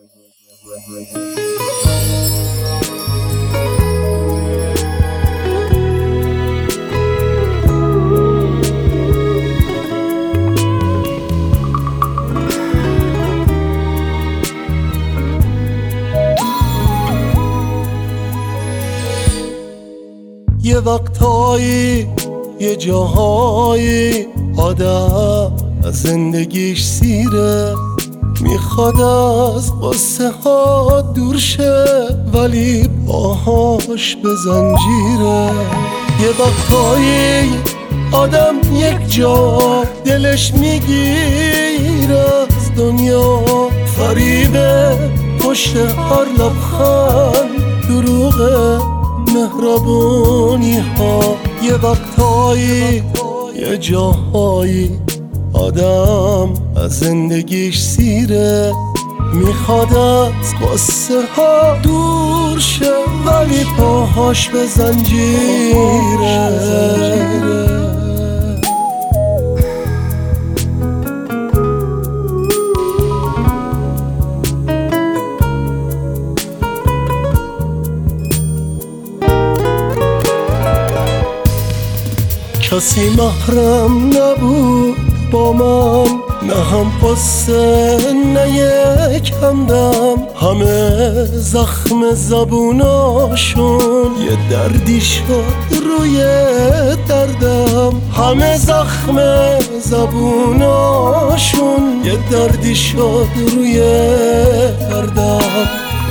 یه وقتایی یه جاهایی آدم از زندگیش سیره، میخواد از قصه ها دور شه ولی پاهاش به زنجیره. یه وقتایی آدم یک جا دلش میگیره از دنیا، فریبه پشت هر لبخند دروغه مهربونی ها. یه وقتایی یه جاهایی آدم از زندگیش سیره، میخواد از قصه ها دور شه ولی پاهاش به زنجیره. کسی محرم نبود با من، نه هم قصه نه یک همدم، همه زخم زبوناشون یه دردی شد روی دردم، همه زخم زبوناشون یه دردی شد روی دردم.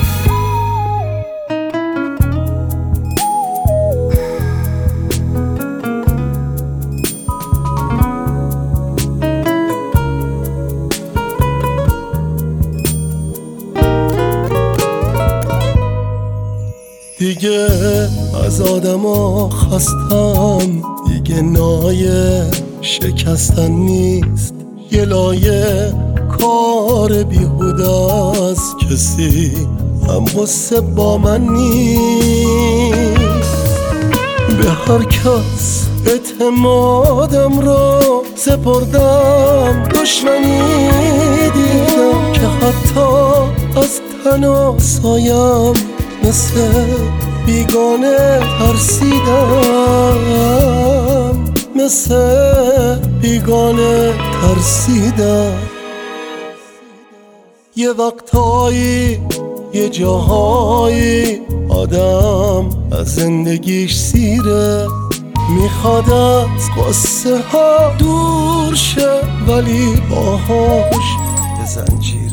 دیگه از آدما خستم، دیگه نایه شکستن نیست، یه لایه کار بیهوده است، کسی هم قصه با من نیست. به هر کس اعتمادم رو سپردم، دشمنی دیدم که حتی از تن و سایم مثل بیگانه ترسیدم، مثل بیگانه ترسیدم. یه وقتایی یه جاهایی آدم از زندگیش سیره، میخواد از قصه ها دور شه ولی باهاش به زنجیر